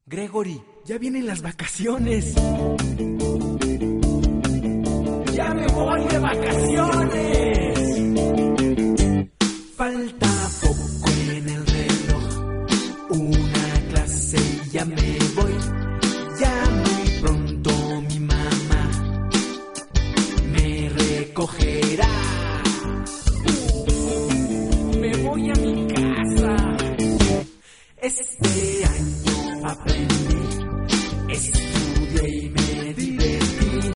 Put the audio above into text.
Gregory, ya vienen las vacaciones. ¡Ya me voy de vacaciones! Falta poco en el reloj, una clase y ya me voy. Ya muy pronto mi mamá me recogerá. Me voy a mi casa.